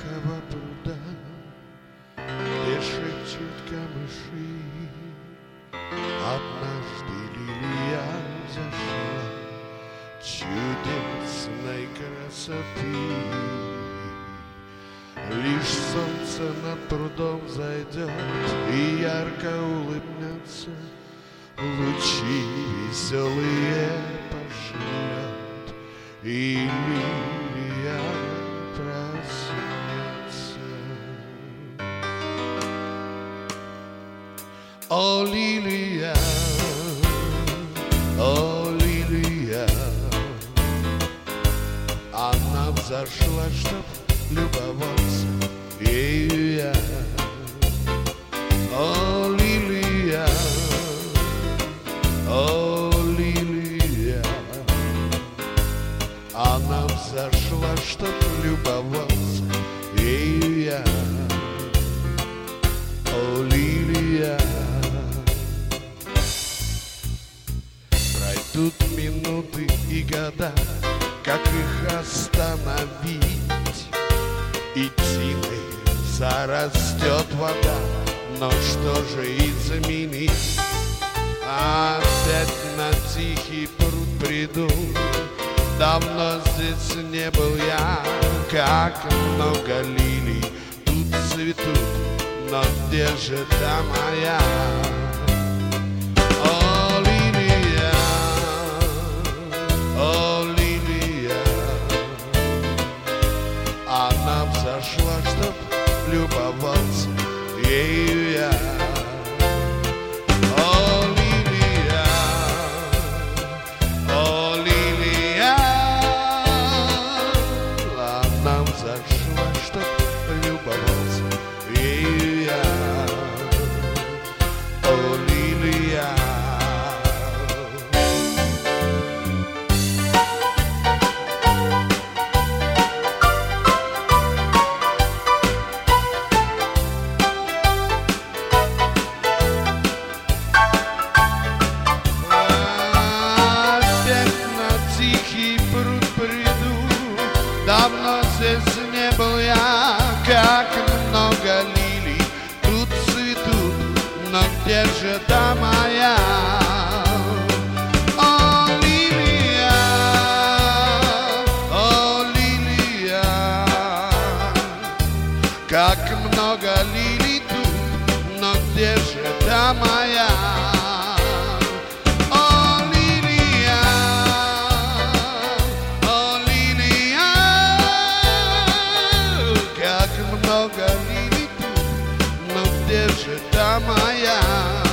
тихого пруда, где шепчут камыши. Однажды лилия зашла чудесной красоты. Лишь солнце над прудом зайдет и ярко улыбнется, лучи веселые пошлет, и лилия проснется. О, лилия, о, лилия, она взошла, чтоб любовался ею я. О, лилия, о, лилия, она взошла, чтоб любовался ею я. О, лилия. Пройдут минуты и года, как их остановить? И тиной зарастет вода, но что же и заменить? Опять на тихий пруд приду, давно здесь не был я. Как много лилий тут цветут, но где же та моя? О, лилия, о, лилия, она взошла, чтоб любовался ею я. О, лилия, о, лилия, она взошла, чтоб любовался ею я. О, лилия. Давно здесь не был я, как много лилий тут цветут, но где же та моя? О, лилия, о, лилия, как много лилий тут, но где же та моя? Много лилий тут, но где же та моя?